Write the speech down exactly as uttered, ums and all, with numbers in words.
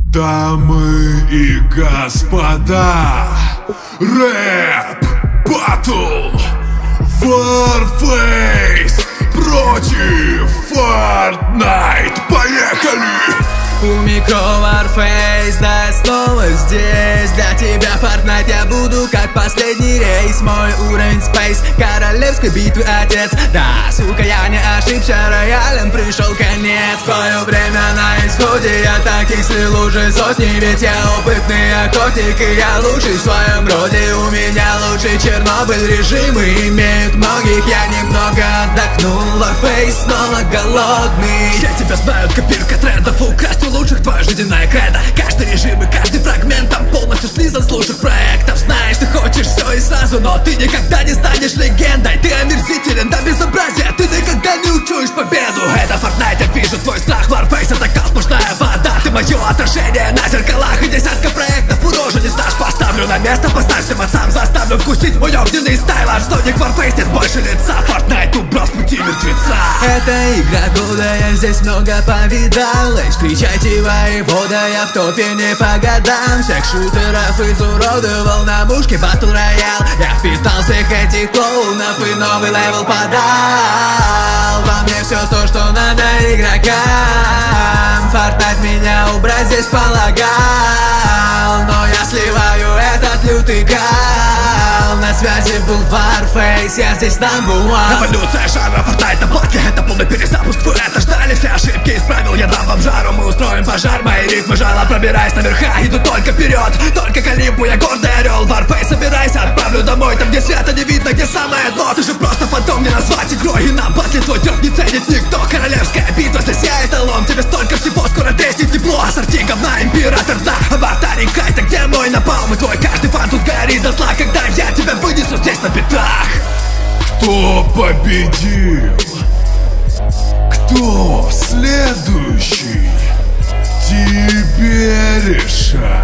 Дамы и господа, рэп батл, Warface против Fortnite, поехали! У микро Warface, да, я снова здесь. Для тебя, Fortnite, я буду как последний рейс. Мой уровень Space, королевской битвы отец. Да, сука, я не ошибся, роялем пришел конец. Твое время на исходе, я таких слил уже сотни. Ведь я опытный охотник, и я лучший в своем роде. У меня лучший Чернобыль, режимы имеют многих. Я немного отдохнул, Warface снова голодный. Все тебя знают, копирка трендов, украсть у лучших твоя жизненная кредо. Каждый режим и каждый фрагмент там полностью слизан с лучших проектов. Знаешь, ты хочешь все и сразу, но ты никогда не станешь легендой. Ты омерзителен до безобразия, ты никогда не учуешь победу. Это Fortnite, я вижу твой страх, Warface это кал, сплошная вода. Ты мое отражение на зеркалах, и десятка проектов урожен не стаж. Поставлю на место, поставь всем отцам, заставлю вкусить мой огненный стайл. А что не Warface, нет больше лица, Fortnite убрал с пути мертвеца. Это игра года, я здесь много повидал. Эй, встречайте воевода, я в топе не по годам. Всех шутеров изуродовал на мушке Battle Royale. Я впитал всех этих клоунов и новый левел подал. Во мне все то, что надо игрокам. Fortnite меня убрать здесь полагал, но я сливаю этот лютый кал. На связи был Warface, я здесь number one. Эволюция жанра Fortnite на блоке, это полный перезапуск. Вы это ждали, все ошибки исправил, я дам вам жару. Мы устроим пожар, мои ритмы жала, пробираясь наверха. Иду только вперед, только к Олимпу, я гордый орел. Warface, собирайся, отправлю домой, там где света не видно, где самое дно. Ты же просто фантом, не назвать игрой, и на батле твой трёх не ценит никто. Королевская битва, здесь я эталон, тебе столько всего, скоро треснет тепло. Ассорти говна, император, да, аватарий кайта, где мой напалм? И твой каждый фантус горит дотла, когда я тебя вынесу здесь на пятах. Кто победил? Кто следующий? Тебе решать.